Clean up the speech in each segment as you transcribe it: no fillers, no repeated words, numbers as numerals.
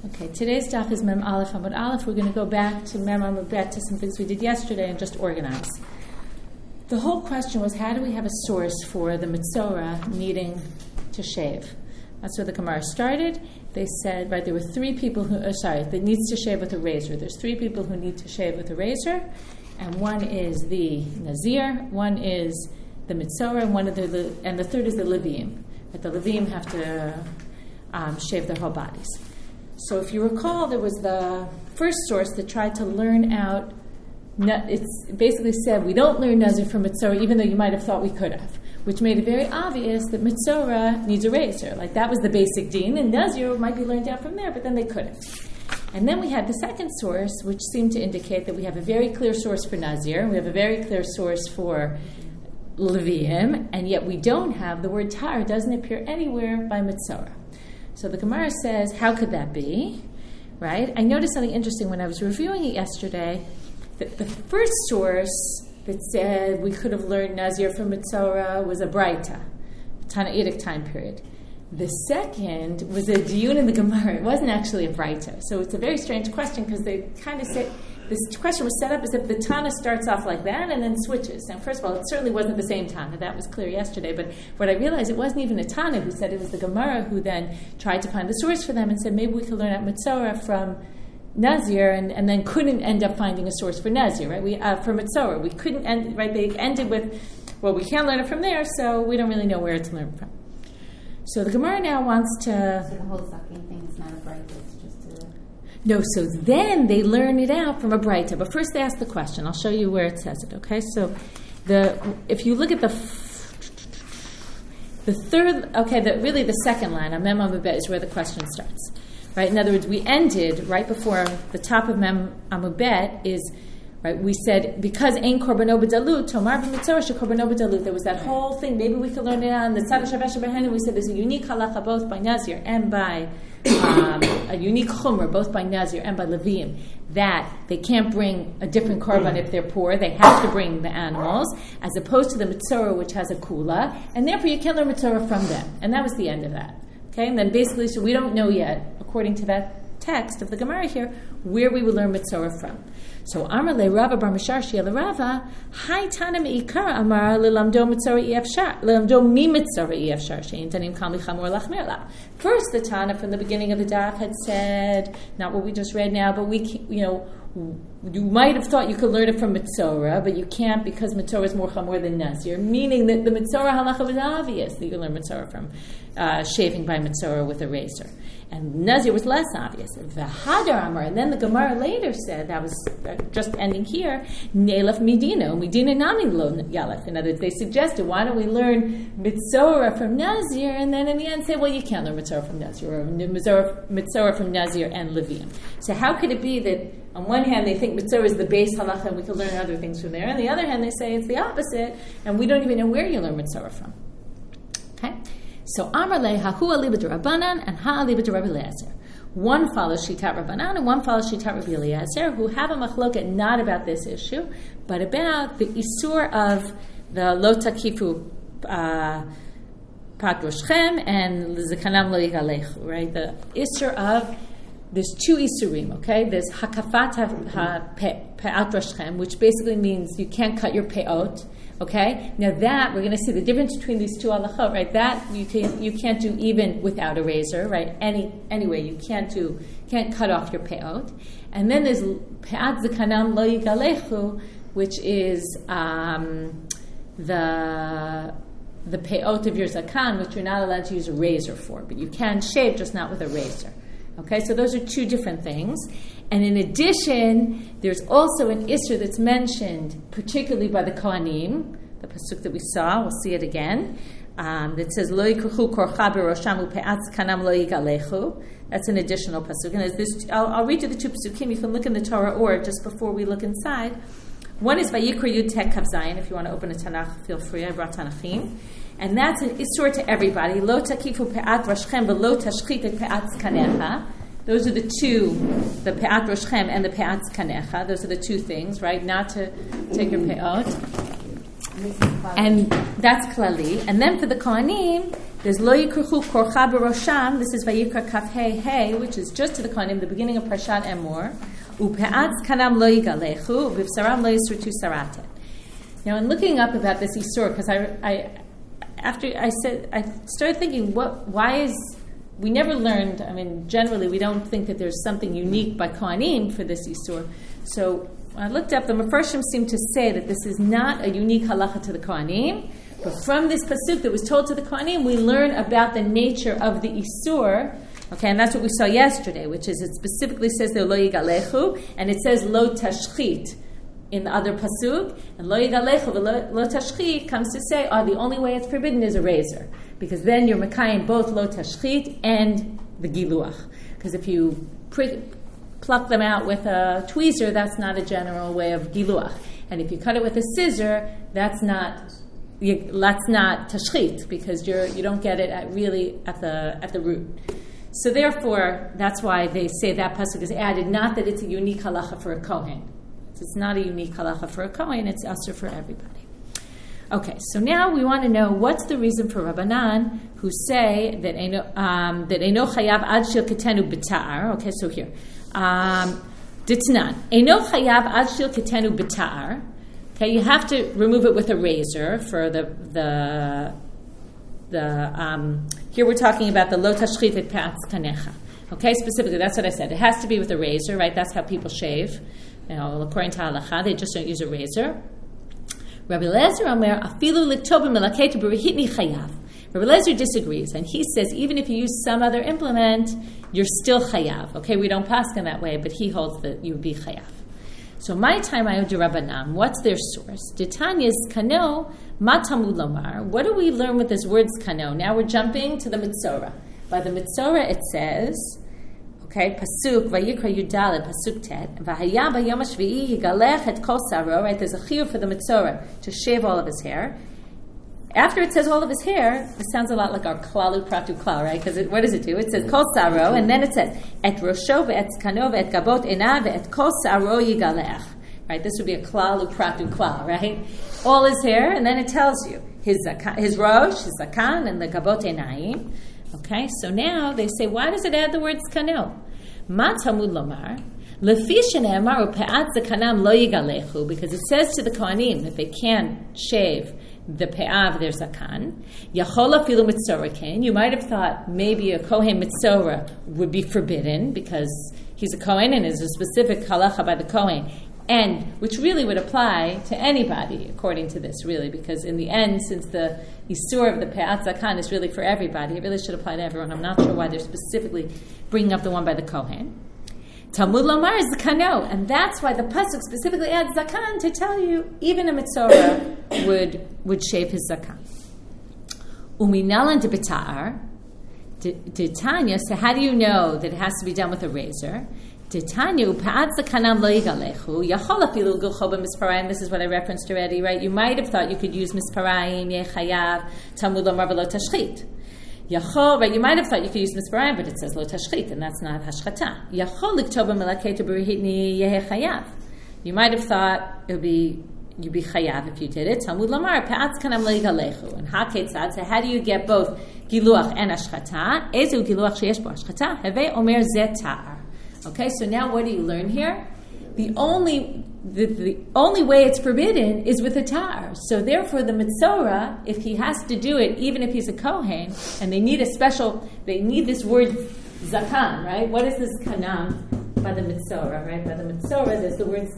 Okay, today's daf is Mem Aleph Amud Aleph. We're going to go back to Mem Amud Bet to some things we did yesterday and just organize. The whole question was, how do we have a source for the Mitzorah needing to shave? That's where the Gemara started. They said, right, there were three people that needs to shave with a razor. There's three people who need to shave with a razor, and one is the Nazir, one is the Mitzorah, and the third is the Leviim. But the Leviim have to shave their whole bodies. So if you recall, there was the first source that tried to learn out. It's basically said we don't learn Nazir from Mitzorah, even though you might have thought we could have, which made it very obvious that Mitzorah needs a razor. Like that was the basic deen, and Nazir might be learned out from there, but then they couldn't. And then we had the second source, which seemed to indicate that we have a very clear source for Nazir, and we have a very clear source for Leviim, and yet we don't have the word tar. It doesn't appear anywhere by Mitzorah. So the Gemara says, how could that be? Right? I noticed something interesting when I was reviewing it yesterday, that the first source that said we could have learned Nazir from Mitzorah was a Braita, Tanaitic time period. The second was a Diyun in the Gemara. It wasn't actually a Braita. So it's a very strange question because they kind of say, this question was set up as if the Tana starts off like that and then switches. Now, first of all, it certainly wasn't the same Tana. That was clear yesterday. But what I realized, it wasn't even a Tana who said it, was the Gemara who then tried to find the source for them and said, maybe we could learn out Mitzorah from Nazir and then couldn't end up finding a source for Nazir, right? For Mitzorah. We couldn't end, right? They ended with, well, we can't learn it from there, so we don't really know where to learn from. So the Gemara now wants to... So the whole sucking thing is not a Braita, it's just a... No, so then they learn it out from a Braita. But first they ask the question. I'll show you where it says it, okay? So if you look at the third, okay, really the second line, Mem Amud Bet, is where the question starts. Right? In other words, we ended right before the top of Mem Amud Bet is... Right, we said, because Ein Korbanot B'Dalut, Tomar B'Mitzorah Shekorbanot B'Dalut. There was that whole thing. Maybe we could learn it out in the Tzad HaShaveh Shebeheinu. We said there's a unique halacha both by Nazir and by a unique chumrah, both by Nazir and by Leviim, that they can't bring a different korban if they're poor. They have to bring the animals, as opposed to the Mitzorah, which has a kula, and therefore you can't learn Mitzorah from them. And that was the end of that. Okay, and then basically, so we don't know yet, according to that text of the Gemara here, where we would learn Mitzorah from. So Amar le Rava bar Misharshi el Rava, Hai Tana meikar Amar lelamdo Mitzorah efshar, lelamdo mi Mitzorah efshar shein tanim kal michamor lachmer la. First, the Tana from the beginning of the daf had said, not what we just read now, but you might have thought you could learn it from Mitzorah, but you can't because Mitzorah is more chamor than Nazir, meaning that the Mitzorah halacha was obvious that you can learn Mitzorah from shaving by Mitzorah with a razor. And Nazir was less obvious. V'hadar Amar, and then the Gemara later said, that was just ending here, Neilaf Medina, Medina Nami Lo Yalef. In other words, they suggested, why don't we learn Mitzorah from Nazir, and then in the end say, well, you can't learn Mitzorah from Nazir, or Mitzorah from Nazir and Leviim. So how could it be that on one hand they think Mitzorah is the base halacha and we can learn other things from there, and on the other hand they say it's the opposite, and we don't even know where you learn Mitzorah from. Okay? So Amar le hahu aliba d'Rabbanan and ha aliba d'Rabbi Eliezer. One follows Shitat Rabbanan and one follows Shitat Rabbi Eliezer, who have a machloket not about this issue, but about the isur of the lo takifu pat roshchem and zekanam lo yigalechu. Right, the isur of, there's two isurim. Okay, there's hakafat pe'at roshchem, which basically means you can't cut your pe'ot. Okay, now that we're going to see the difference between these two halachot, right? That you can't do even without a razor, right? Anyway, you can't cut off your pe'ot. And then there's pe'at zekanam lo yigalechu, which is the pe'ot of your zakan, which you're not allowed to use a razor for, but you can shave, just not with a razor. Okay, so those are two different things. And in addition, there's also an Isser that's mentioned, particularly by the Kohanim, the pasuk that we saw, we'll see it again, that says, Lo yikruchu korcha b'rosham u'pe'at kanam lo yigalechu. That's an additional pasuk. And as this, I'll read you the two pasukim. You can look in the Torah or just before we look inside. One is Vayikra Yud Tek Kav Zayin. If you want to open a Tanakh, feel free. I brought Tanachim. And that's an Isur to everybody. Lo takifu pe'at roshchem v'lo tashchit et pe'at zkanecha. Those are the two, the pe'at roshchem and the pe'at zkanecha. Those are the two things, right? Not to take your pe'ot. And that's klali. And then for the Kohanim, There's lo yikruchu korcha b'rosham. This is Vayikra Kaf Hey, which is just to the Kohanim, the beginning of Parshat Emor. Upe'atz kanam lo yigalechu, ubivsaram lo yisrutu saraten. Now, in looking up about this Isur, because I started thinking, why is, we never learned, generally we don't think that there's something unique by Kohanim for this Isur. So I looked up, the Mefarshim seem to say that this is not a unique halacha to the Kohanim, but from this pasuk that was told to the Kohanim, we learn about the nature of the Isur. Okay, and that's what we saw yesterday, which is it specifically says there lo yigalechu, and it says lo tashchit in the other pasuk, and lo yigalechu lo tashchit comes to say, the only way it's forbidden is a razor, because then you're mekayim both lo tashchit and the giluach. Because if you pluck them out with a tweezer, that's not a general way of giluach, and if you cut it with a scissor, that's not tashchit, because you don't get it at the root. So therefore, that's why they say that pasuk is added. Not that it's a unique halacha for a kohen. It's not a unique halacha for a kohen. It's also for everybody. Okay, so now we want to know what's the reason for Rabbanan who say that eno chayav ad shil ketenu b'ta'ar. Okay, so here, ditnan eno chayav ad shil ketenu b'ta'ar. Okay, you have to remove it with a razor for the here we're talking about the lo tashchit et pe'atz kanecha. Okay, specifically, that's what I said. It has to be with a razor, right? That's how people shave. According to halacha, they just don't use a razor. Rabbi Eliezer Omer, afilu liktoba melaketu b'rehitni chayav. Rabbi Eliezer disagrees, and he says even if you use some other implement, you're still chayav. Okay, we don't pass him that way, but he holds that you would be chayav. So my time I do Rabbanam. What's their source? Ditanya's kano matamud lomar. What do we learn with this word kano? Now we're jumping to the Mitzorah. By the Mitzorah it says, okay, pasuk vayikra yudale pasuk tet v'haya b'yom hashvi'i yigalech et kol saro. Right, there's a chiyuv for the Mitzorah to shave all of his hair. After it says all of his hair, it sounds a lot like our klalu pratu klal, right? Because what does it do? It says kol saro, and then it says et rosho ve'et skano ve'et gabot enav ve'et kol saro yigalech. Right? This would be a klalu pratu klal, right? All his hair, and then it tells you his rosh, his zakan, and the gabot enayim. Okay, so now they say, why does it add the word skano? Ma tamud lomar. Lefi shene'amar u'pe'at zakanam lo yigalechu, because it says to the Kohanim that they can't shave the pe'ah of their zakan. Yachol afilu mitzorah kain. You might have thought maybe a kohen mitzorah would be forbidden because he's a kohen and is a specific halacha by the kohen, and which really would apply to anybody according to this, really, because in the end, since the isur of the pe'at zakan is really for everybody, it really should apply to everyone. I'm not sure why they're specifically bringing up the one by the kohen. Talmud Lomar is zakano, and that's why the pasuk specifically adds zakan to tell you even a mitzorah would shave his zakan. Uminalan de betar, de Tanya. So how do you know that it has to be done with a razor? De Tanya upaad zakanam lo yigalechu yachol afilu gilcho b'misparayim. This is what I referenced already, right? You might have thought you could use misparayim yechayav Talmud Lomar v'lo tashchit. Yachol, right? You might have thought you could use misparayim, but it says lo tashchit, and that's not hashchata. Yachol liktoba melaketu b'rehitni yehe chayav. You might have thought you'd be chayav if you did it. Talmud Lomar pe'atz kanam lo yigalechu. And haketzad. So how do you get both giluach and hashchata? Ezu giluach sheyesh bo hashchata. Heve omer zeh ta'ar. Okay, so now what do you learn here? The only way it's forbidden is with a tar. So therefore, the mitzorah, if he has to do it, even if he's a kohen, and they need this word zakan, right? What is this kanam by the mitzorah, right? By the mitzorah, there's the word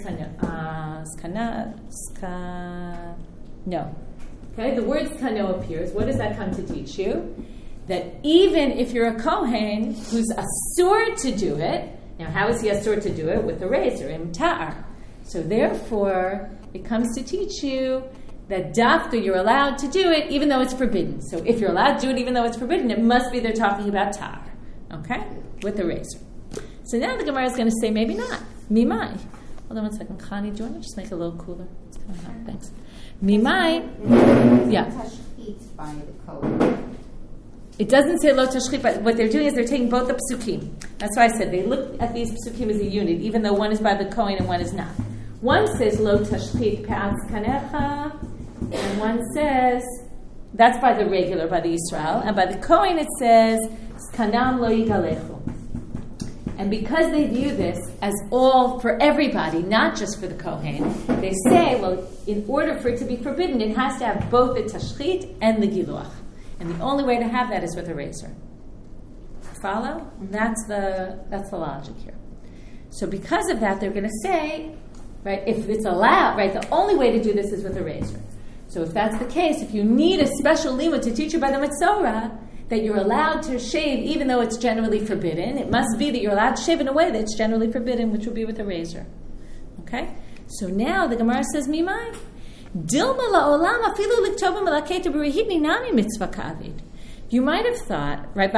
no. Okay, the word skano appears. What does that come to teach you? That even if you're a kohen who's asur to do it, now how is he asur to do it? With a razor, im ta'ar. So therefore, it comes to teach you that dafka, you're allowed to do it even though it's forbidden. So if you're allowed to do it even though it's forbidden, it must be they're talking about tar. Okay? With a razor. So now the Gemara is going to say maybe not. Mimai. Hold on one second. Khani, do you want to just make it a little cooler? It's kind of hot. Thanks. Mimai. Yeah. By the code. It doesn't say lo tashchit, but what they're doing is they're taking both the psukim. That's why I said they look at these psukim as a unit, even though one is by the kohen and one is not. One says lo tashchit pe'atz kanecha, and one says That's by the regular, by the Yisrael. And by the Kohen it says, Kanam lo yigalechu. And because they view this as all for everybody, not just for the Kohen, they say, well, in order for it to be forbidden, it has to have both the tashchit and the giluach. And the only way to have that is with a razor. Follow? That's the logic here. So because of that, they're going to say, right, if it's allowed, right, the only way to do this is with a razor. So if that's the case, if you need a special limud to teach you by the Metzora, that you're allowed to shave even though it's generally forbidden, it must be that you're allowed to shave in a way that's generally forbidden, which would be with a razor. Okay? So now the Gemara says, Mimai? Dilma la'olam afilu liktoba melaketa berehidni nami mitzvah ka'avid. You might have thought, right,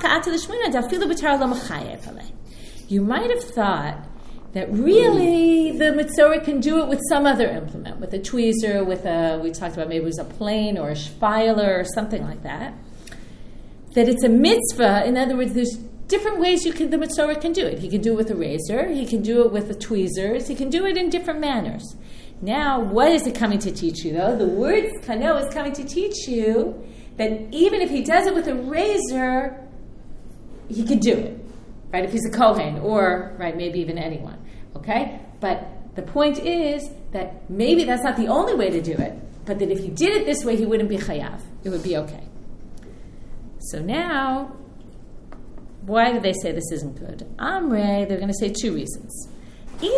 you might have thought that really the Metzora can do it with some other implement, with a tweezer, we talked about maybe it was a plane or a shpiler or something like that. That it's a mitzvah. In other words, there's different ways the Metzora can do it. He can do it with a razor. He can do it with the tweezers. He can do it in different manners. Now, what is it coming to teach you, though? The word kano is coming to teach you that even if he does it with a razor, he could do it, right? If he's a Kohen or, right, maybe even anyone, okay? But the point is that maybe that's not the only way to do it, but that if he did it this way, he wouldn't be chayav. It would be okay. So now, why do they say this isn't good? Amre, they're going to say two reasons. If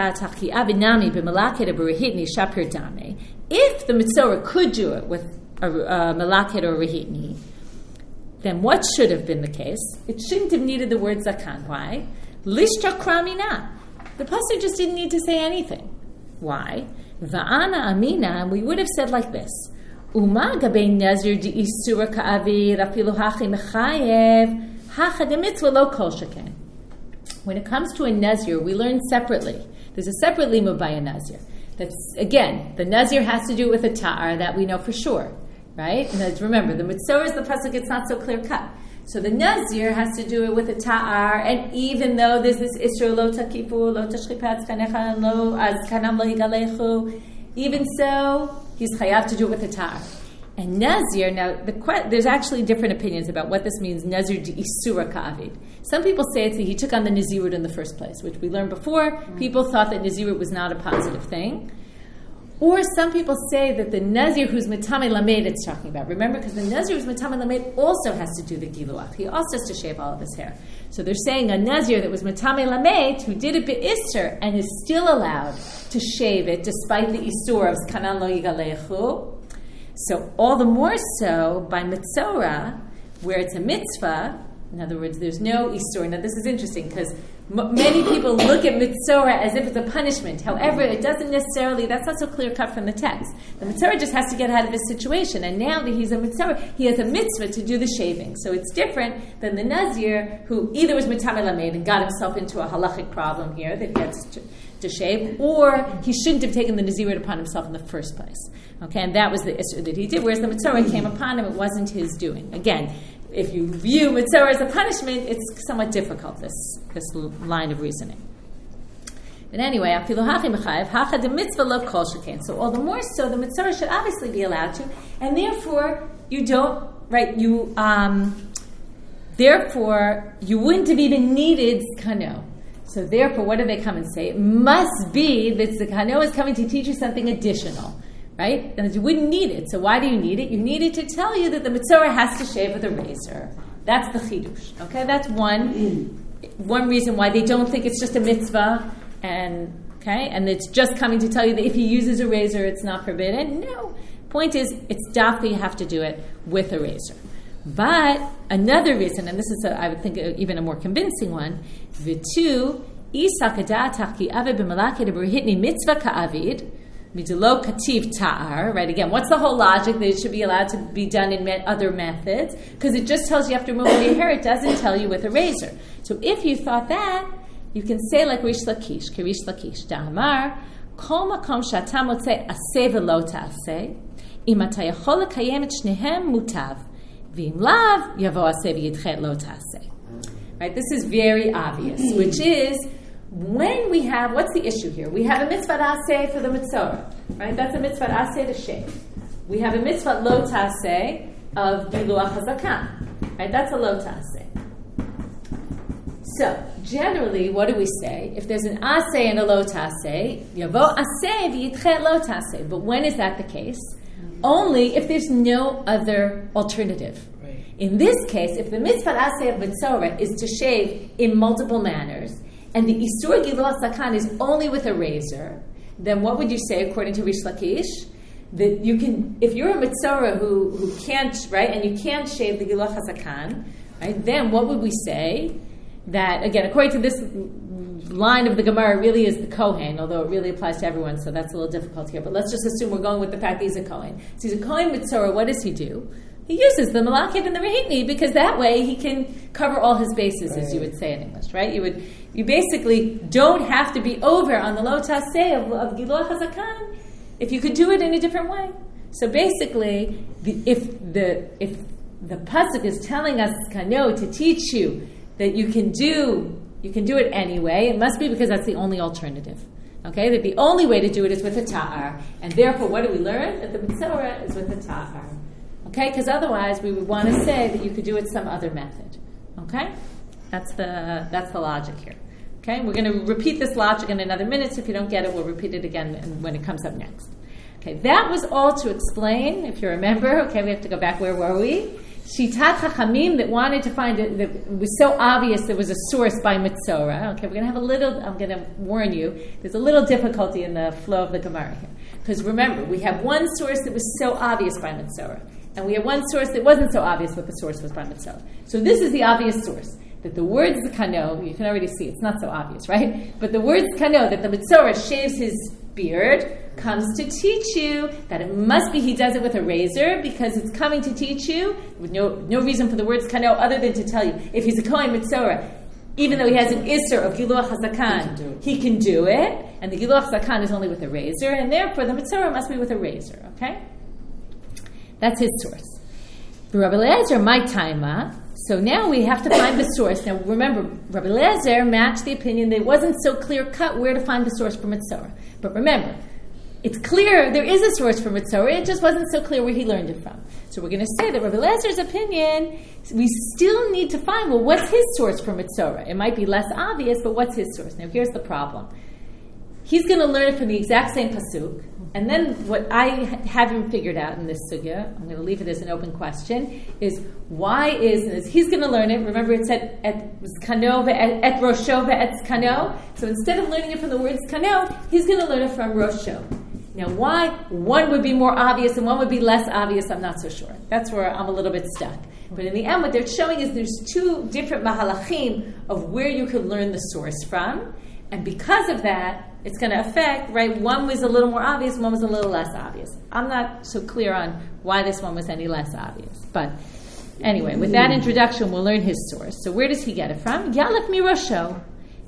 the Metzora could do it with a melaked or rehitni, then what should have been the case? It shouldn't have needed the word zakan. Why? Lishta kramina. The pasuk just didn't need to say anything. Why? Va'ana amina, and we would have said like this. Uma gabei nazir di isura ka'avir afilu hachi mechayev hacha de mitzvah lo kol sheken. When it comes to a nazir, we learn separately. There's a separate limud by a nazir. That's, again, the nazir has to do it with a ta'ar, that we know for sure, right? And remember, the Metzora is the pasuk, it's not so clear cut. So the nazir has to do it with a ta'ar, and even though there's this isra lo takifu, lo tashchipat kanecha, lo azkanam lo yigalechu, even so, he's chayav to do it with a ta'ar. And nazir, now there's actually different opinions about what this means, nazir di isura ka'avid. Some people say it's that he took on the nazirut in the first place, which we learned before. People thought that nazirut was not a positive thing. Or some people say that the nazir who's mitame lamed it's talking about. Remember, because the nazir who's mitame lamed also has to do the giluach. He also has to shave all of his hair. So they're saying a nazir that was mitame lamed, who did it be'isser, and is still allowed to shave it despite the isur of kanan lo yigalechu. So all the more so by Metzora, where it's a mitzvah. In other words, there's no isur. Now this is interesting because many people look at Metzora as if it's a punishment. However, it doesn't necessarily, that's not so clear cut from the text. The Metzora just has to get out of his situation, and now that he's a Metzora, he has a mitzvah to do the shaving. So it's different than the Nazir, who either was Mitame Lamed and got himself into a halachic problem here that he has to shave, or he shouldn't have taken the Nazirut upon himself in the first place. Okay, and that was the issue that he did, whereas the Metzora came upon him, it wasn't his doing. Again, if you view Metzora as a punishment, it's somewhat difficult, this line of reasoning. But anyway, so all the more so, the Metzora should obviously be allowed to, and therefore you don't, right, therefore you wouldn't have even needed Kano. So therefore, what do they come and say? It must be that the Kano is coming to teach you something additional. Right? And you wouldn't need it. So why do you need it? You need it to tell you that the Metzora has to shave with a razor. That's the chidush. Okay? That's one reason why they don't think it's just a mitzvah, and it's just coming to tell you that if he uses a razor, it's not forbidden. No. Point is, it's dafka, you have to do it with a razor. But another reason, and this is, I would think, even a more convincing one, v'tu, isakadatach ki ave b'malaked b'rehitni mitzvah ka'avid, midelo kativ ta'ar, right? Again, what's the whole logic that it should be allowed to be done in other methods? Because it just tells you you have to remove your hair. It doesn't tell you with a razor. So if you thought that, you can say like Rish Lakish, Kirish Lakish, Da'amar, kol makom she'ata motzeh aseh v'lo ta'aseh, im ata yachol lekayem et shnehem mutav, v'im lav yavo aseh v'yidchet lo ta'aseh. Right? This is very obvious, which is, when we have, what's the issue here? We have a mitzvah aseh for the Metzora, right? That's a mitzvah aseh to shave. we have a mitzvah lo taseh of giluach hazakan. Right? That's a lo taseh. So, generally, what do we say? If there's an aseh and a lo taseh, yavo aseh v'yitche lo taseh. But when is that the case? Only if there's no other alternative. Right. In this case, if the mitzvah aseh of Mitzorah is to shave in multiple manners, and the isur giluach hazakan is only with a razor, then what would you say according to Rish Lakish? That you can, if you're a Mitzorah who can't, right, and you can't shave the giluach hazakan, right, then what would we say? That, again, according to this line of the Gemara, really is the Kohen, although it really applies to everyone, so that's a little difficult here. But let's just assume we're going with the fact that he's a Kohen. So he's a Kohen Mitzorah. What does he do? He uses the Malakid and the Rehitni, because that way he can cover all his bases, as you would say in English, right? You basically don't have to be over on the lo taseh of Giluach HaZakan if you could do it in a different way. So basically, if the pasuk is telling us, Kano, to teach you that you can do it anyway, it must be because that's the only alternative. Okay? That the only way to do it is with a ta'ar. And therefore, what do we learn? That the Mitzorah is with a ta'ar. Okay? Because otherwise, we would want to say that you could do it some other method. Okay? That's the logic here. Okay? We're going to repeat this logic in another minute, so if you don't get it, we'll repeat it again when it comes up next. Okay, that was all to explain, if you remember. Okay, we have to go back. Where were we? Shitat Chachamim that wanted to find it, that it was so obvious there was a source by Mitzorah. Okay, we're going to have I'm going to warn you, there's a little difficulty in the flow of the Gemara here. Because remember, we have one source that was so obvious by Mitzorah, and we have one source that wasn't so obvious what the source was by Mitzorah. So this is the obvious source. That the words Kano, you can already see, it's not so obvious, right? But the words Kano, that the Mitzorah shaves his beard, comes to teach you that it must be he does it with a razor, because it's coming to teach you, with no reason for the words Kano other than to tell you, if he's a Kohen Mitzorah, even though he has an Isser of Giluach HaZakan, he can do it, and the Giluach HaZakan is only with a razor, and therefore the Mitzorah must be with a razor, okay? That's his source. Rabbi Eliezer, my taima. So now we have to find the source. Now remember, Rabbi Eliezer matched the opinion that it wasn't so clear-cut where to find the source for Mitzorah. But remember, it's clear there is a source for Mitzorah, it just wasn't so clear where he learned it from. So we're going to say that Rabbi Eliezer's opinion, we still need to find, well, what's his source for Mitzorah? It might be less obvious, but what's his source? Now here's the problem. He's going to learn it from the exact same pasuk, and then what I haven't figured out in this sugya, I'm going to leave it as an open question, is why is he's going to learn it. Remember, it said et kano et rosho et kano. So instead of learning it from the words kano, he's going to learn it from rosho. Now, why one would be more obvious and one would be less obvious, I'm not so sure. That's where I'm a little bit stuck. But in the end, what they're showing is there's two different mahalachim of where you could learn the source from, and because of that, it's going to affect, right, one was a little more obvious, one was a little less obvious. I'm not so clear on why this one was any less obvious. But anyway, with that introduction, we'll learn his source. So where does he get it from? Yalef mi Rosho.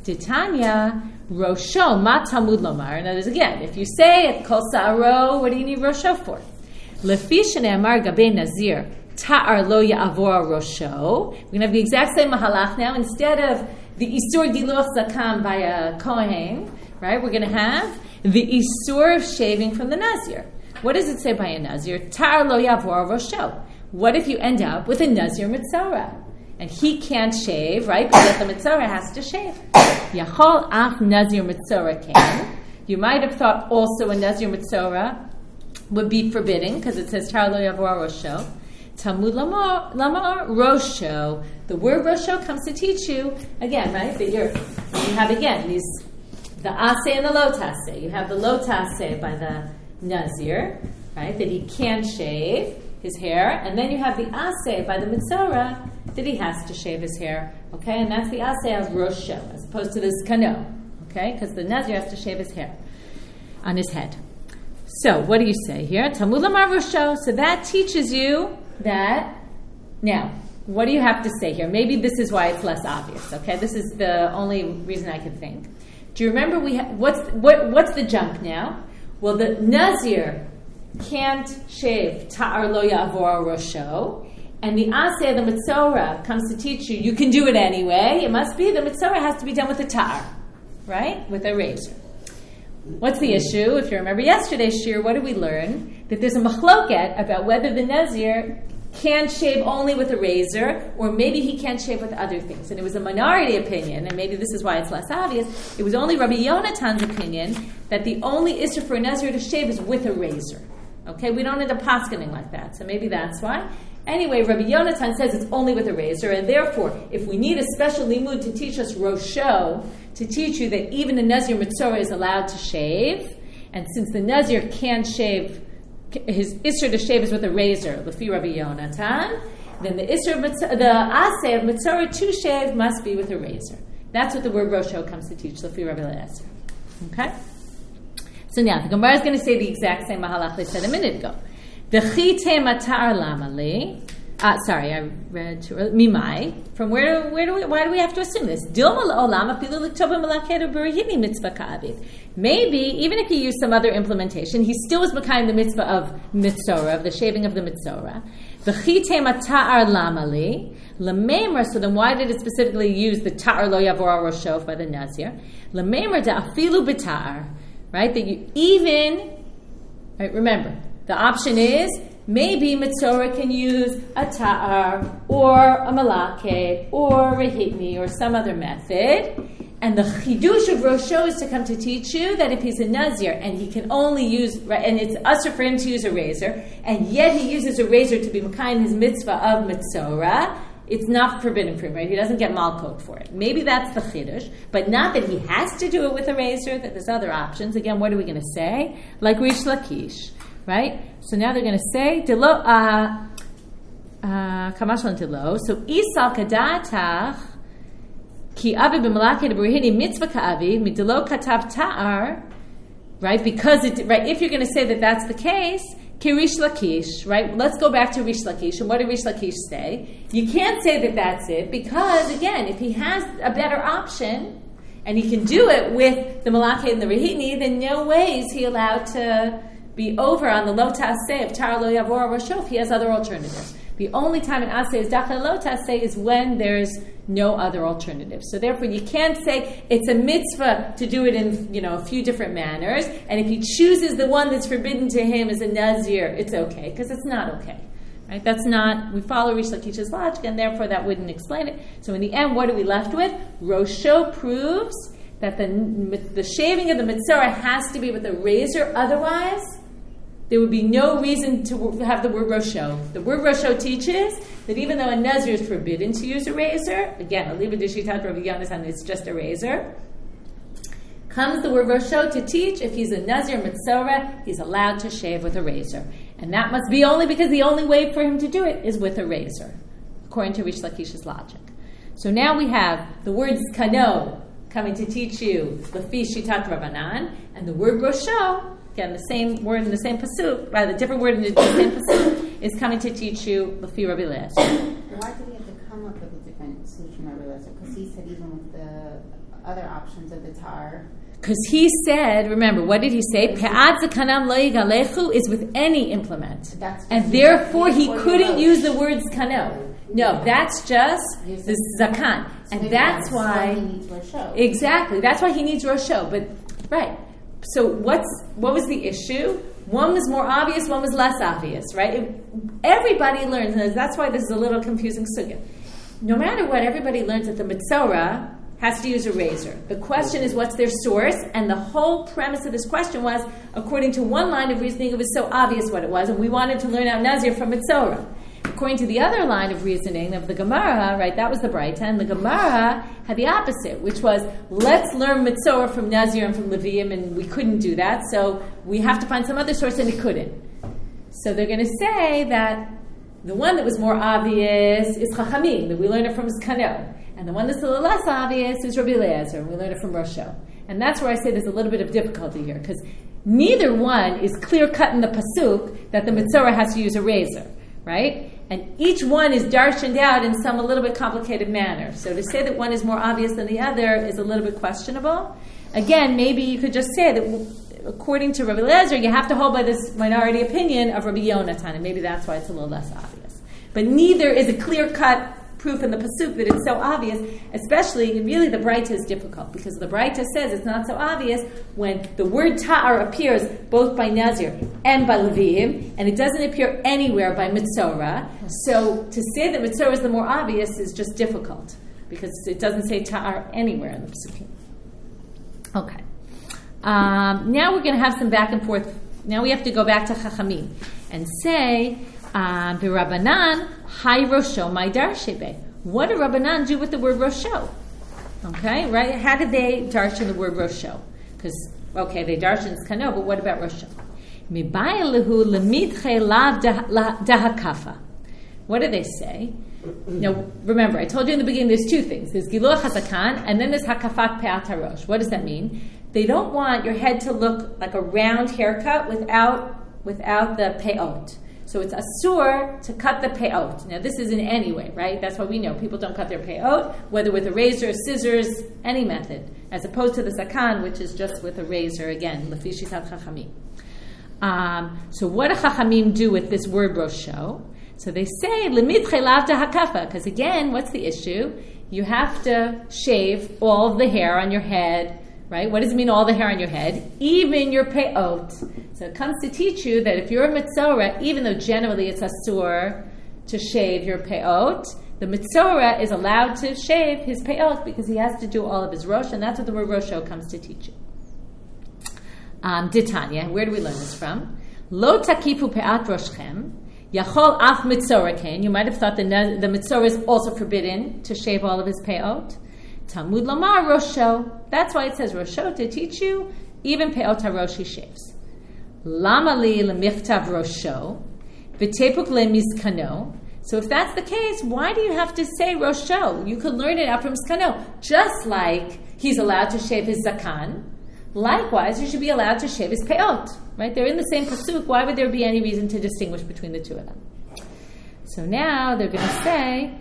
Titania, Rosho, ma Talmud lomar. And that is, again, if you say it, kol sa'aro, what do you need Rosho for? Lefi shene'amar gabe nazir, ta'ar lo ya'avor Rosho. We're going to have the exact same mahalach now. Instead of the Isur Giluach Zakam by a Kohen, right, we're going to have the Isur of shaving from the Nazir. What does it say by a Nazir? Ta'ar lo yavor Rosho. What if you end up with a Nazir Mitzorah? And he can't shave, right, because the Mitzorah has to shave. Yachol af Nazir Mitzorah came. You might have thought also a Nazir Mitzorah would be forbidden, because it says Ta'ar lo yavor Rosho. Talmud lamar Rosho. The word Rosho comes to teach you, again, right, that you have, again, the Aseh and the Lo Taseh. You have the Lo Taseh by the Nazir, right, that he can't shave his hair, and then you have the Aseh by the Mitzorah, that he has to shave his hair, okay, and that's the Aseh of Rosho, as opposed to this Kano, okay, because the Nazir has to shave his hair on his head. So, what do you say here? Talmud lamar Rosho. So that teaches you that, now, what do you have to say here? Maybe this is why it's less obvious, okay? This is the only reason I could think. Do you remember what's the jump now? Well, the Nazir can't shave ta'ar lo ya'avor Rosho, and the Aseh, the Mitzorah, comes to teach you, you can do it anyway. It must be, the Mitzorah has to be done with a ta'ar, right? With a razor. What's the issue? If you remember yesterday's shir, what did we learn? That there's a machloket about whether the Nazir can shave only with a razor, or maybe he can't shave with other things. And it was a minority opinion, and maybe this is why it's less obvious. It was only Rabbi Yonatan's opinion that the only issue for a Nazir to shave is with a razor. Okay, we don't end up poskening like that, so maybe that's why. Anyway, Rabbi Yonatan says it's only with a razor, and therefore, if we need a special limud to teach us Rosho, to teach you that even a Nazir Mitzorah is allowed to shave, and since the Nazir can shave, his Isser to shave is with a razor, Lefi Rabbi Yonatan, then the Isser, the Aseh of Mitzorah to shave must be with a razor. That's what the word Rosho comes to teach, Lefi Rabbi Eliezer. Okay? So now, the Gemara is going to say the exact same mahalach they said a minute ago. The chite matar lamali. Sorry, I read too early. Mimai. From why do we have to assume this? Maybe, even if he used some other implementation, he still was makayim the mitzvah of mitzorah, of the shaving of the mitzorah. The chite matar lamali. Lemeimer, so then why did it specifically use the ta'ar lo yavor roshof by the Nazir? Lemeimer da afilu b'ta'ar. Right? That you even, right, remember, the option is maybe Mitzorah can use a ta'ar or a malakeh or a hitni or some other method. And the chidush of Rosho is to come to teach you that if he's a Nazir and he can only use, right, and it's usher for him to use a razor, and yet he uses a razor to be mekayim his mitzvah of Mitzorah, it's not forbidden for him, right? He doesn't get malkot for it. Maybe that's the chiddush, but not that he has to do it with a razor, that there's other options. Again, what are we going to say? Like Rish Lakish, right? So now they're going to say, kamashlan tilo. So, isal kadatach, ki avi b'malakeh d'berihini mitzvah ka'avi, midilo katav ta'ar, right? Because, if you're going to say that that's the case, Ki Rish Lakish, right? Let's go back to Rish Lakish. And what did Rish Lakish say? You can't say that that's it because, again, if he has a better option and he can do it with the Malakeh and the Rehitni, then no way is he allowed to be over on the Lo Taseh of Tar Lo Yavor Roshof. He has other alternatives. The only time an Aseh is Dachal Lo Taseh is when there's no other alternative. So therefore, you can't say it's a mitzvah to do it in, a few different manners, and if he chooses the one that's forbidden to him as a Nazir, it's okay, because it's not okay. Right? That's not, we follow Rish Lakish's logic, and therefore that wouldn't explain it. So in the end, what are we left with? Rosho proves that the shaving of the Mitzorah has to be with a razor, otherwise there would be no reason to have the word Rosho. The word Rosho teaches that even though a Nazir is forbidden to use a razor, again, Aliba Dishitat Rabbi Yonasan, it's just a razor, comes the word Rosho to teach if he's a Nazir Mitzorah, he's allowed to shave with a razor. And that must be only because the only way for him to do it is with a razor, according to Rish Lakish's logic. So now we have the words Kano coming to teach you Lefi Shitat Rabbanan, and the word Rosho, again, the same word in the same pasuk, rather, the different word in the same pasuk, is coming to teach you Lefi Rabbi Eliezer. Why did he have to come up with a different solution, Rabbi Eliezer? Because he said even with the other options of the tar. Because he said, remember, what did he say? Pe'ad zakanam lo yigalechu is with any implement. And therefore he couldn't use the words kano. No, that's just the zakan. And that's why he needs Rosho. Exactly. That's why he needs Rosho. But, right. So what was the issue? One was more obvious, one was less obvious, right? Everybody learns, and that's why this is a little confusing sugya. No matter what, everybody learns that the Mitzorah has to use a razor. The question is, what's their source? And the whole premise of this question was, according to one line of reasoning, it was so obvious what it was, and we wanted to learn out Nazir from Mitzorah. According to the other line of reasoning of the Gemara, right, that was the Braita, and the Gemara had the opposite, which was, let's learn Mitzorah from Nazir and from Levium, and we couldn't do that, so we have to find some other source, and it couldn't. So they're going to say that the one that was more obvious is Chachamim, that we learned it from Kano. And the one that's a little less obvious is Rabbi Eliezer, and we learned it from Rosho. And that's where I say there's a little bit of difficulty here, because neither one is clear-cut in the pasuk that the Mitzorah has to use a razor, right? And each one is darshaned out in some a little bit complicated manner. So to say that one is more obvious than the other is a little bit questionable. Again, maybe you could just say that according to Rabbi Eliezer, you have to hold by this minority opinion of Rabbi Yonatan, and maybe that's why it's a little less obvious. But neither is a clear-cut proof in the pasuk that it's so obvious. Especially, really, the Braita is difficult because the Braita says it's not so obvious when the word ta'ar appears both by Nazir and by Leviim, and it doesn't appear anywhere by Mitzorah. So to say that Mitzorah is the more obvious is just difficult because it doesn't say ta'ar anywhere in the pasukim. Okay. Now we're going to have some back and forth. Now we have to go back to Chachamim and say, B'Rabbanan, Hai Rosho, my Darshebe. What did Rabbanan do with the word Rosho? Okay, right? How did they darshan the word Rosho? Because, okay, they darshan Skano, but what about Rosho? Mibayalehu lemidche lav dahakafa. What do they say? Now, remember, I told you in the beginning there's two things. There's Giluach HaZakan, and then there's Hakafat Pe'at HaRosh. What does that mean? They don't want your head to look like a round haircut without the pe'ot. So it's asur to cut the pe'ot. Now this is in any way, right? That's what we know. People don't cut their pe'ot, whether with a razor, scissors, any method, as opposed to the zakan, which is just with a razor, again, lefi shitat chachamim. So what do chachamim do with this word rosho? So they say, lemidche lav dahakafa, because again, what's the issue? You have to shave all of the hair on your head, right? What does it mean, all the hair on your head? Even your pe'ot. So it comes to teach you that if you're a mitzorah, even though generally it's asur to shave your pe'ot, the mitzorah is allowed to shave his pe'ot because he has to do all of his rosh, and that's what the word rosho comes to teach you. Ditanya, where do we learn this from? Lo takifu pe'at roshchem, yachol af mitzorah kain. You might have thought the mitzorah is also forbidden to shave all of his pe'ot. Talmud Lamar Rosho. That's why it says Rosho, to teach you, even Pe'ot HaRosh he shaves. Lama li lemichtav Rosho, v'tepuk lemizkano. So if that's the case, why do you have to say Rosho? You could learn it out from Skano. Just like he's allowed to shave his zakan, likewise, you should be allowed to shave his Pe'ot. Right? They're in the same pasuk. Why would there be any reason to distinguish between the two of them? So now they're going to say,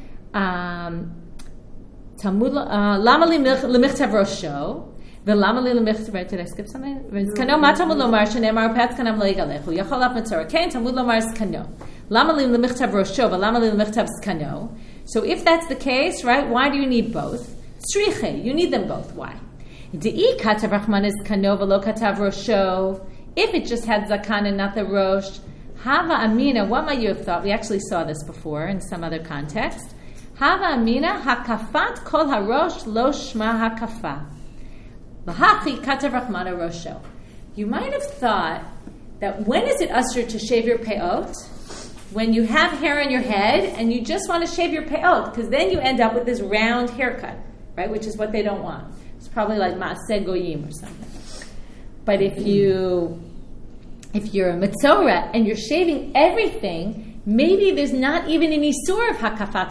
Talmud lama li lemichtav rosho velama li lemichtav. Right? Did I skip something? Kano ma Talmud lomar shenemar pet kanam leigalechu yachol af mitzorah kain. Talmud lomar skano lama li lemichtav rosho velama li lemichtav skano. So if that's the case, right? Why do you need both? Tzriche, you need them both. Why? Dei katav rachman is kano velo katav rosho. If it just had zakan and not the rosh, hava amina. What might you have thought? We actually saw this before in some other context. Hava amina hakafat kol harosh lo shma hakafa. V'hachi katav rachmana rosho. You might have thought that when is it usher to shave your pe'ot? When you have hair on your head and you just want to shave your pe'ot, because then you end up with this round haircut, right? Which is what they don't want. It's probably like ma'aseh goyim or something. But if you're a mitzorah and you're shaving everything, maybe there's not even an isur of hakafat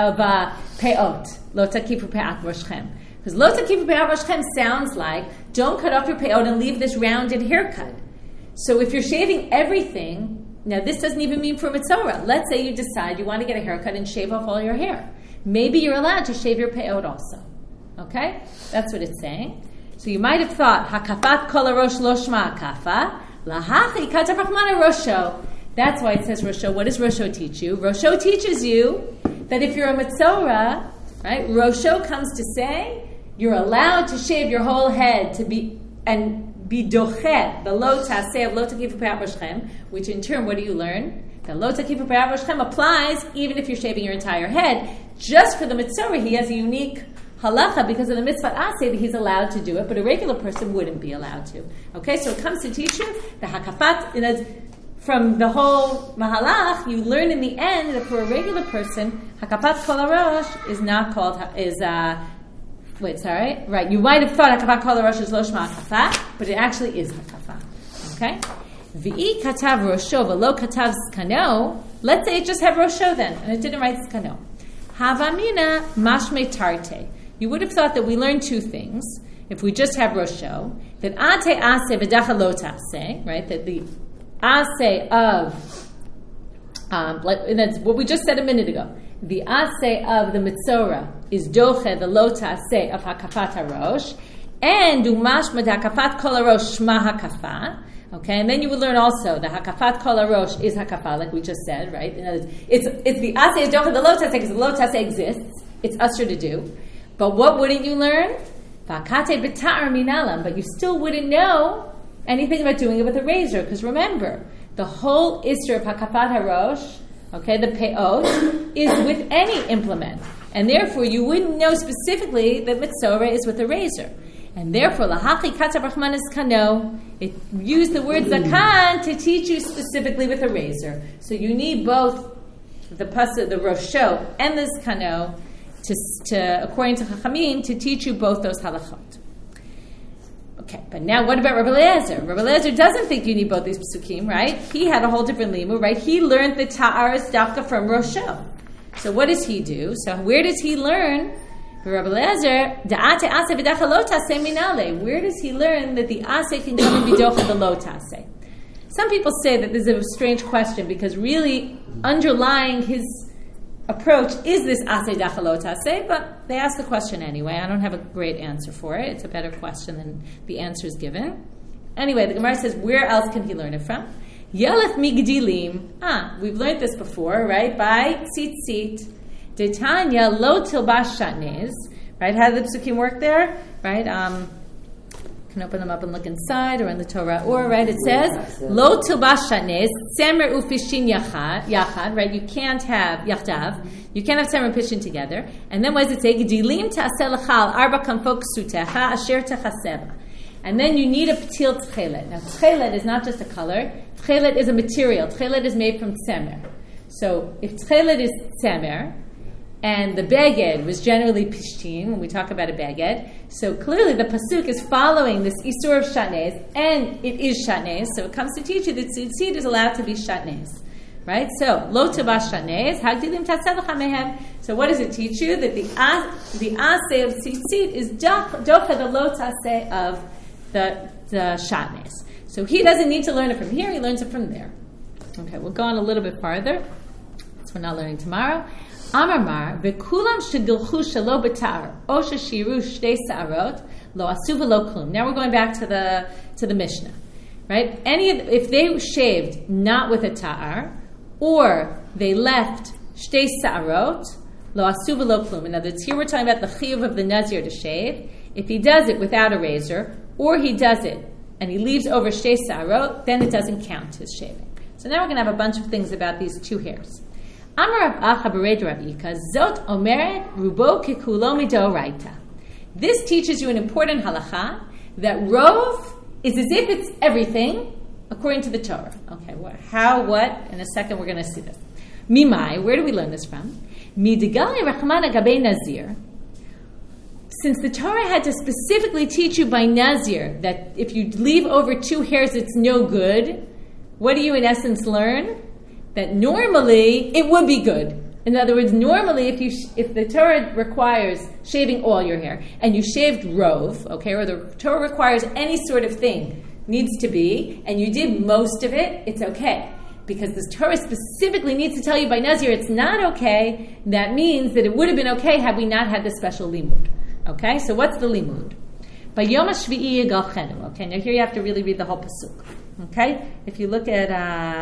pe'ot. Lo takifu pe'at roshchem. Because lo takifu pe'at roshchem sounds like don't cut off your pe'ot and leave this rounded haircut. So if you're shaving everything, now this doesn't even mean for mitzorah. Let's say you decide you want to get a haircut and shave off all your hair. Maybe you're allowed to shave your pe'ot also. Okay? That's what it's saying. So you might have thought hakafat kol harosh lo shma hakafa lahachi katav rachmana rosho. That's why it says Rosho. What does Rosho teach you? Rosho teaches you that if you're a mitzorah, right, Rosho comes to say you're allowed to shave your whole head to be dochet, the lo taseh of lo takifu pe'at roshchem, which in turn, what do you learn? The lo takifu pe'at roshchem applies even if you're shaving your entire head. Just for the mitzorah, he has a unique halacha because of the mitzvah aseh that he's allowed to do it, but a regular person wouldn't be allowed to. Okay, so it comes to teach you the hakafat. From the whole mahalach, you learn in the end that for a regular person, hakafat kol harosh is not called right. You might have thought hakafat kol harosh is lo shma hakafa, but it actually is hakafa. Okay, v'i katav rosho v'lo katav skano. Let's say it just had rosho then, and it didn't write skano. Havamina mashme tarte. You would have thought that we learned two things if we just have rosho. That ate ase v'dacha lo tase, right? That the aseh of, and that's what we just said a minute ago. The aseh of the mitzorah is doche, the lo ta'aseh of hakafat harosh, and umashma hakafat kol harosh shma hakafa. Okay, and then you would learn also the hakafat kol harosh is hakafa, like we just said, right? In other words, it's the aseh docha the lo taseh, because the lo taseh exists. It's usher to do. But what wouldn't you learn? V'akate b'ta'ar minalam, but you still wouldn't know anything about doing it with a razor, because remember, the whole isser of hakafat harosh, okay, the pe'ot, is with any implement. And therefore, you wouldn't know specifically that mitzorah is with a razor. And therefore, lahachi katzar brachmanis kano, it used the word zakan to teach you specifically with a razor. So you need both the pasuk, the rosho, and the kano, to according to Chachamim, to teach you both those halachot. Okay, but now what about Rabbi Eliezer? Rabbi Eliezer doesn't think you need both these psukim, right? He had a whole different limu, right? He learned the ta'aras dafka from rosho. So what does he do? So where does he learn? Rabbi Eliezer, where does he learn that the aseh can come and be docha the lo taseh? Some people say that this is a strange question because really underlying his approach is this aseh dacha lo taseh, but they ask the question anyway. I don't have a great answer for it. It's a better question than the answers given. Anyway, the Gemara says, where else can he learn it from? Yelef migdilim. We've learned this before, right? By tzitzit. Detanya lo tilbash shatnez. Right? How do the psukim work there? Right? You can open them up and look inside or in the Torah. Or, right, it says, lo tilbash shatnez, tzemer ufishin yachad. Right? You can't have yachdav. You can't have tzemer and pishin together. And then what does it say? Gdilim ta'aseh l'chal arba kanfok sutecha asher techaseba. And then you need a ptil tchelet. Now, tchelet is not just a color. Tchelet is a material. Tchelet is made from tzemer. So, if tchelet is tzemer, and the beged was generally pishtin, when we talk about a beged, so clearly the pasuk is following this isur of shatnez, and it is shatnez, so it comes to teach you that tzitzit is allowed to be shatnez. Right? So, lo tabash shatnez, hagdilim tatzadach mehem. So what does it teach you? That the aseh of tzitzit is docha the lo taseh of the shatnez. So he doesn't need to learn it from here, he learns it from there. Okay, we'll go on a little bit farther. So we're not learning tomorrow. Amar v'kulam shegilchu shelo b'tar o sheshiru shtei sa'arot lo asu v'lo klum. Now we're going back to the Mishnah, right? If they shaved not with a ta'ar, or they left shtei sa'arot lo asu v'lo klum. In other words, here we're talking about the chiyuv of the nazir to shave. If he does it without a razor, or he does it and he leaves over shtei sa'arot, then it doesn't count as shaving. So now we're going to have a bunch of things about these two hairs. Amar Rav Acha bered Rav Ika, Zot omeret rubo kekulo midoraita. This teaches you an important halacha, that rov is as if it's everything according to the Torah. Okay, what? In a second we're going to see this. Mimai, where do we learn this from? Midigali rachmana gabe nazir. Since the Torah had to specifically teach you by nazir that if you leave over 2 hairs it's no good, what do you in essence learn? That normally it would be good. In other words, normally if the Torah requires shaving all your hair and you shaved rov, okay, or the Torah requires any sort of thing needs to be, and you did most of it, it's okay. Because the Torah specifically needs to tell you by nazir it's not okay, that means that it would have been okay had we not had this special limud. Okay, so what's the limud? By Yom HaShvi'i Yigalchenu. Okay, now here you have to really read the whole pasuk. Okay, if you look at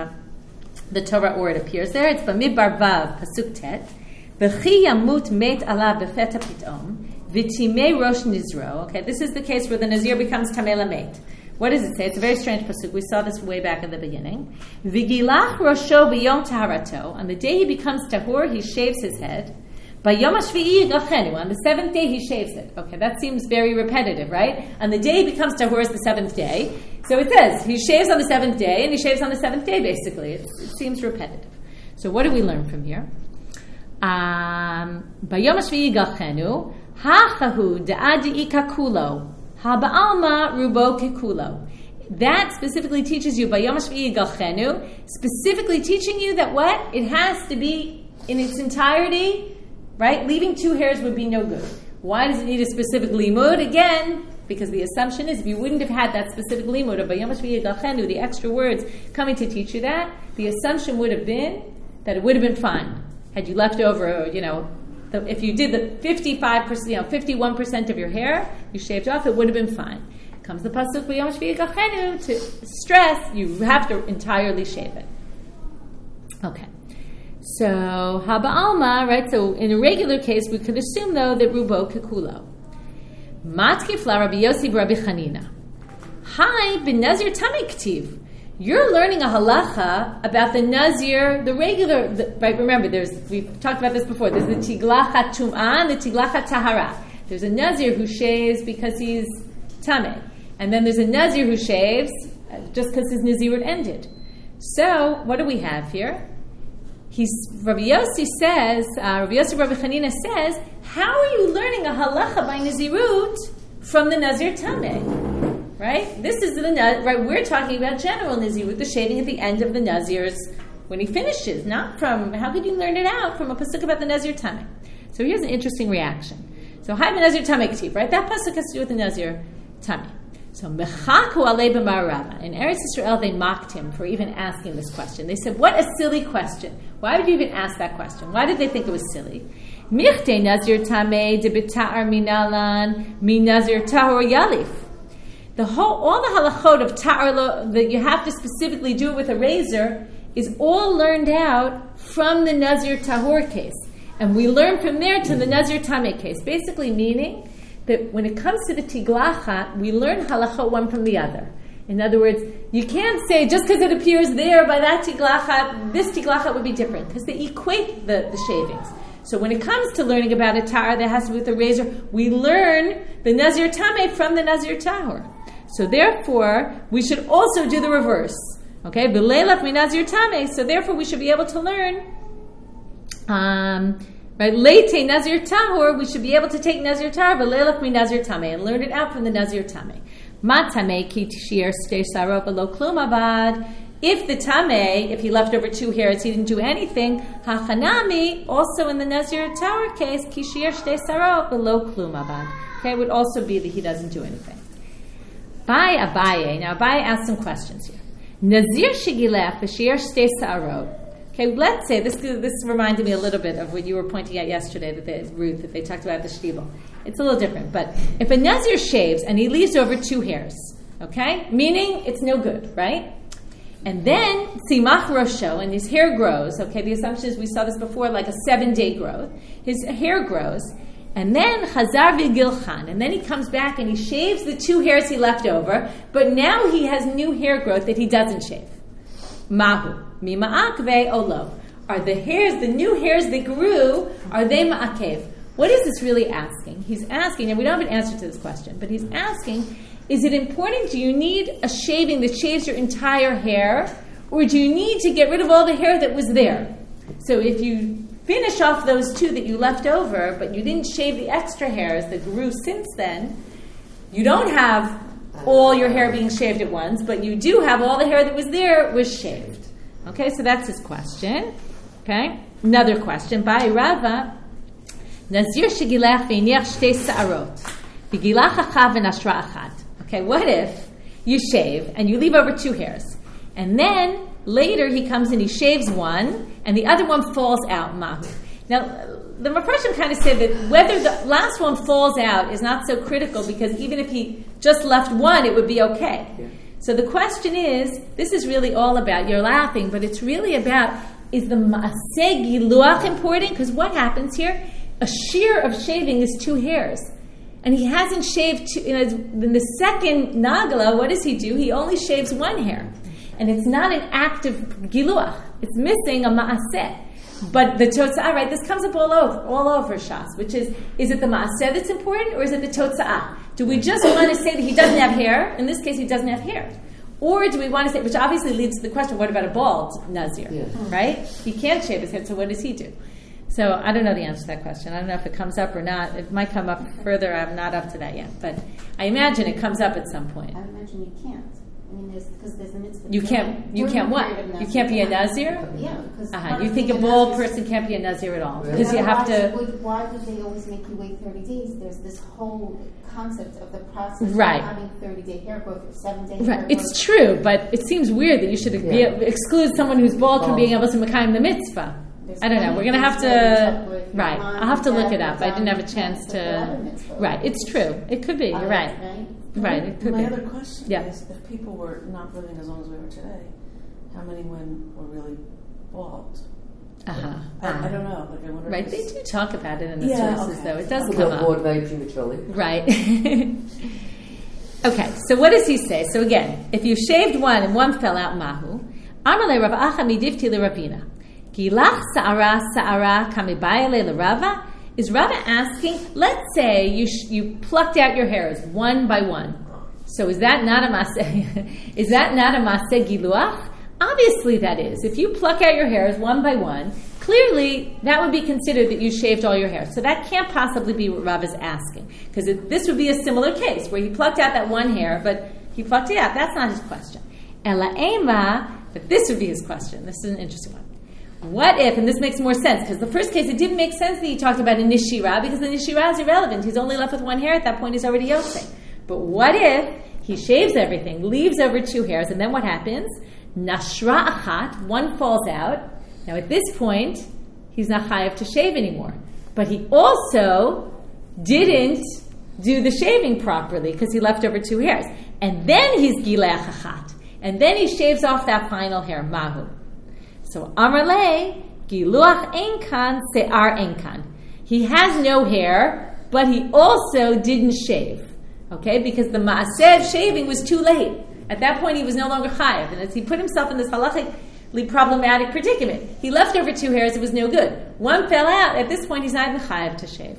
the Torah, or it appears there, it's Bamidbar Vav pasuk tet. V'chi yamut met alav befeta pitom v'timei rosh nizro. Okay, this is the case where the nazir becomes tamei lamet. What does it say? It's a very strange pasuk. We saw this way back in the beginning. V'gilach rosho b'yom taharato. On the day he becomes tahor, he shaves his head. By Yom HaShvi'i Yigalchenu, on the 7th day he shaves it. Okay, that seems very repetitive, right? On the day he becomes tahor is the 7th day. So it says, he shaves on the 7th day, and he shaves on the 7th day, basically. It seems repetitive. So what do we learn from here? By Yom HaShvi'i Yigalchenu, ha'chahu da'adi ikakulo, ha'ba'alma rubo kikulo. That specifically teaches you, by Yom HaShvi'i Yigalchenu, specifically teaching you that what? It has to be in its entirety. Right? Leaving 2 hairs would be no good. Why does it need a specific limud? Again, because the assumption is if you wouldn't have had that specific limud of Bayom HaShvi'i Yigalchenu, the extra words coming to teach you that, the assumption would have been that it would have been fine. Had you left over, if you did the 55%, 51% of your hair, you shaved off, it would have been fine. Comes the pasuk b'yom shvi'i gachenu to stress you have to entirely shave it. Okay. So haba alma, right? So in a regular case, we could assume though that rubo kekulo. Matkif la Rabbi Yossi Rabbi Chanina. Hi, ben Nazir Tamei Ktiv. You're learning a halacha about the Nazir, the regular, right? Remember, we've talked about this before. There's the Tiglachat Tum'ah and the Tiglachat Tahara. There's a Nazir who shaves because he's Tamei. And then there's a Nazir who shaves just because his Nazirut ended. So, what do we have here? Rabbi Yossi says, Rabbi Yossi Rabbi Chanina says, how are you learning a halacha by Nazirut from the Nazir Tamei? Right? This is right. We're talking about general Nazirut, the shaving at the end of the Nazir's when he finishes, not from. How could you learn it out from a pasuk about the Nazir Tamei? So here's an interesting reaction. So Hai Nazir Tamei K'tiv, right? That pasuk has to do with the Nazir Tamei. So mechaku alei b'marava. In Eretz Yisrael, they mocked him for even asking this question. They said, "What a silly question! Why would you even ask that question? Why did they think it was silly?" Michte Nazir Tamei de b'ta'ar minalan min Nazir tahor yalif. All the halachot of ta'ar that you have to specifically do it with a razor is all learned out from the Nazir tahor case, and we learn from there to the Nazir Tamei case. Basically, meaning that when it comes to the tiglachat, we learn halachot one from the other. In other words, you can't say just because it appears there by that tiglachat, this tiglachat would be different, because they equate the shavings. So when it comes to learning about a tar that has to do with the razor, we learn the Nazir Tamei from the Nazir Tahor. So therefore, we should also do the reverse. Okay? V'leilach mi Nazir Tamei. So therefore, we should be able to learn right, Leite Nazir Tahor, we should be able to take Nazir Tahor, v'leilach mi Nazir Tamei, and learn it out from the Nazir Tamei. Ma Tamei ki tishir stei sarot v'lo klum avad. If the Tamei, if he left over 2 hairs, he didn't do anything, hachanami, also in the Nazir Tahor case, ki tishir stei sarot v'lo klum avad. Okay, it would also be that he doesn't do anything. By Abaye, now Abaye asked some questions here. Nazir shigilech v'shir stei sarot. Okay, let's say, this reminded me a little bit of what you were pointing out yesterday, Ruth, that they talked about the shtibel. It's a little different, but if a Nazir shaves and he leaves over 2 hairs, okay, meaning it's no good, right? And then, tzimach rosho, and his hair grows, okay, the assumption is, we saw this before, like a 7-day growth, his hair grows, and then chazar v'gilchan, and then he comes back and he shaves the 2 hairs he left over, but now he has new hair growth that he doesn't shave. Mahu. Mima'akve olo. Are the hairs, the new hairs that grew, are they ma'akev? What is this really asking? He's asking, and we don't have an answer to this question, but he's asking, is it important, do you need a shaving that shaves your entire hair, or do you need to get rid of all the hair that was there? So if you finish off those 2 that you left over, but you didn't shave the extra hairs that grew since then, you don't have all your hair being shaved at once, but you do have all the hair that was there was shaved. Okay, so that's his question. Okay, another question by Rava. Nazir shegilach v'iniach shtei sa'arot v'gilach achav v'nashra achat. Okay, what if you shave and you leave over 2 hairs, and then later he comes and he shaves one, and the other one falls out? Mahu. Now, the Mepharshim kind of say that whether the last one falls out is not so critical, because even if he just left one, it would be okay. Yeah. So the question is, this is really all about, you're laughing, but it's really about, is the ma'aseh giluach important? Because what happens here? A shear of shaving is 2 hairs. And he hasn't shaved in the second nagla, what does he do? He only shaves 1 hair. And it's not an active giluach. It's missing a ma'aseh. But the totza'ah, right, this comes up all over Shas, which is it the ma'aseh that's important, or is it the totza'ah? Do we just want to say that he doesn't have hair? In this case, he doesn't have hair. Or do we want to say, which obviously leads to the question, what about a bald Nazir, right? He can't shave his head, so what does he do? So I don't know the answer to that question. I don't know if it comes up or not. It might come up further. I'm not up to that yet. But I imagine it comes up at some point. I imagine you can't. I mean, because there's a mitzvah. You can't what? You can't be a Nazir? Yeah. You think a bald person can't be a Nazir at all? Because you have to... Why would they always make you wait 30 days? There's this whole concept of the process of having 30-day hair growth or 7-day hair growth. It's true, but it seems weird that you should exclude someone who's bald from being able to mekayim the mitzvah. I don't know. We're going to have to... I'll have to look it up. I didn't have a chance to... Right, it's true. It could be. You're right. Right, it could My be. other question Yeah. is, if people were not living as long as we were today, how many women were really bald? Uh-huh. I don't know. Like, I wonder. Right, they do talk about it in the Yeah, sources, okay. though. It does Who come got up. bored very prematurely. Right. Okay, so what does he say? So again, if you shaved one and one fell out, mahu. Amale Rav Acha midifti l'Ravina. Gilach sa'ara kamibayale l'Rava. Is Rava asking, let's say you plucked out your hairs one by one. So is that not a maseh? Is that not a maseh giluach? Obviously that is. If you pluck out your hairs one by one, clearly that would be considered that you shaved all your hair. So that can't possibly be what Rav is asking. Because this would be a similar case where he plucked out that one hair, but he plucked it out. That's not his question. Ela ema, but this would be his question. This is an interesting one. What if, and this makes more sense, because the first case it didn't make sense that he talked about a nishira, because the nishira is irrelevant. He's only left with one hair. At that point, he's already yosei. But what if he shaves everything, leaves over two hairs, and then what happens? Nashra achat, one falls out. Now at this point, he's not chayav to shave anymore. But he also didn't do the shaving properly because he left over two hairs. And then he's gileach achat. And then he shaves off that final hair, mahu. So Amarle, giluach enkan, se'ar enkan. He has no hair, but he also didn't shave. Okay, because the ma'aseh of shaving was too late. At that point, he was no longer chayav. And as he put himself in this halachically problematic predicament, he left over two hairs, it was no good. One fell out, at this point, he's not even chayav to shave.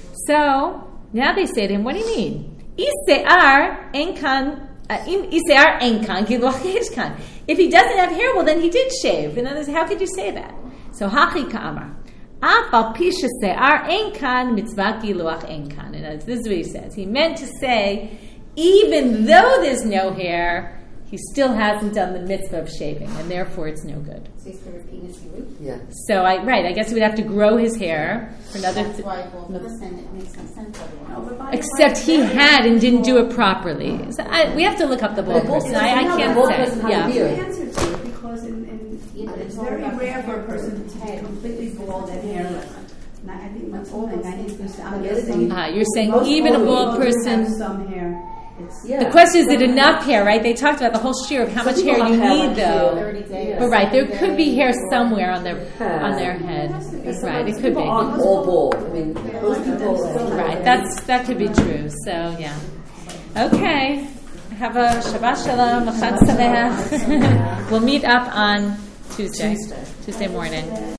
So, now they say to him, what do you mean? Ise'ar enkan, Ise'ar enkan, giluach enkan. If he doesn't have hair, well, then he did shave. In other words, how could you say that? So, hachi ka'amar. Afal pisha se'ar enkan mitzvah giluach enkan. And this is what he says. He meant to say, even though there's no hair, he still hasn't done the mitzvah of shaving, and therefore it's no good. So he's going to repeat his root? Yeah. So, I guess he would have to grow his hair for another... That's why both listen, it makes no sense otherwise. Except he had and didn't do it properly. So we have to look up the bald person. I can't say. Yeah. Answer to it because it's very rare for a person to be completely bald and hairless. And I think that's all 90%. I'm guessing. You're saying even a bald person. Have some hair. The question is it enough hair, right? They talked about the whole shear of how much hair you need, though. 30 days. But right, there could be hair somewhere on their head. Right, it could be. People aren't all bald. I mean, most people. Right, that could be true. So yeah. Okay. Have a Shabbat Shalom, Chag Sameach. We'll meet up on Tuesday morning.